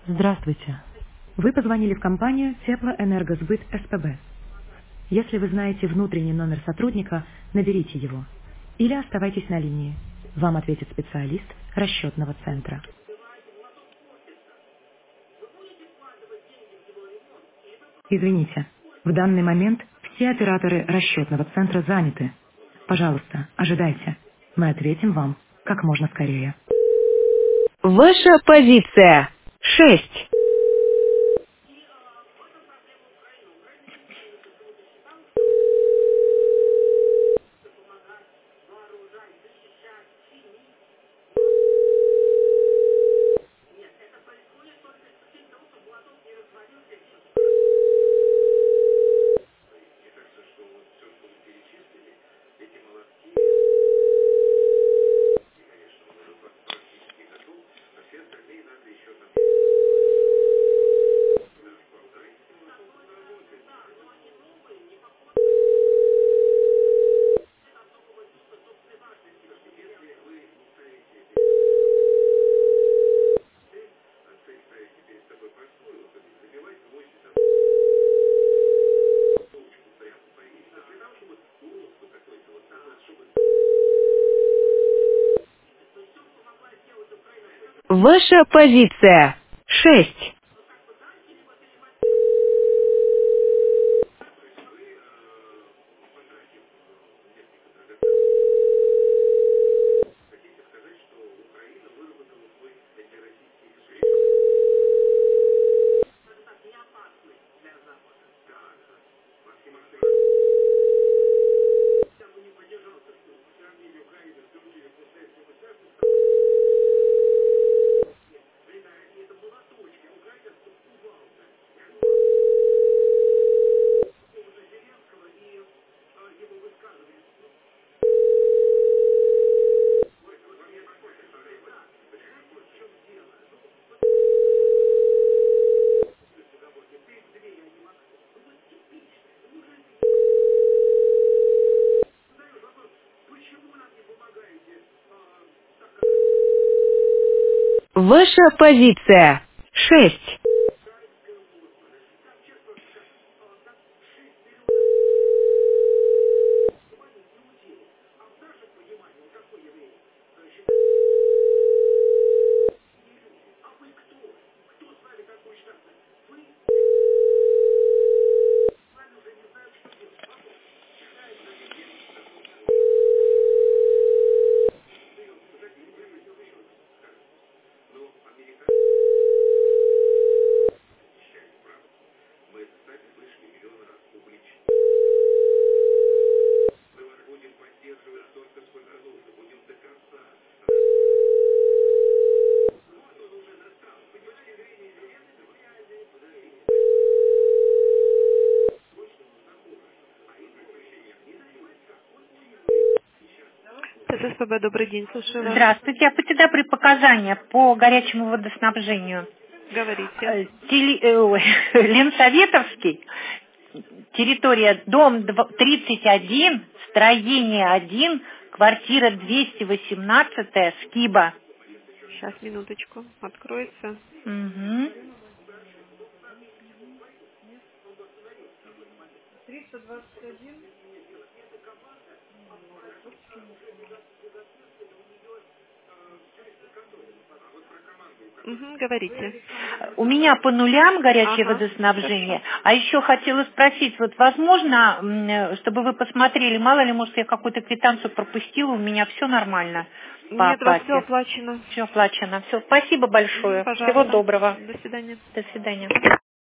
Здравствуйте. Вы позвонили в компанию Теплоэнергосбыт СПБ. Если вы знаете внутренний номер сотрудника, наберите его. Или оставайтесь на линии. Вам ответит специалист расчетного центра. Извините, в данный момент все операторы расчетного центра заняты. Пожалуйста, ожидайте. Мы ответим вам как можно скорее. Ваша позиция 6. Ваша позиция 6. Ваша позиция 6. ТСПБ, добрый день, слушаю вас. Здравствуйте. А предпоказания по горячему водоснабжению. Говорите. Ленсоветовский, территория дом 31, строение 1, квартира 218, Скиба. Сейчас, минуточку, откроется. Угу. Угу, говорите. У меня по нулям горячее Ага, водоснабжение. хорошо. А еще хотела спросить, вот возможно, чтобы вы посмотрели, мало ли, может, я какую-то квитанцию пропустила, у меня все нормально по Нет, у вас все оплате. оплачено. Все оплачено. Все, спасибо большое. Всего Пожалуйста. доброго. До свидания. До свидания.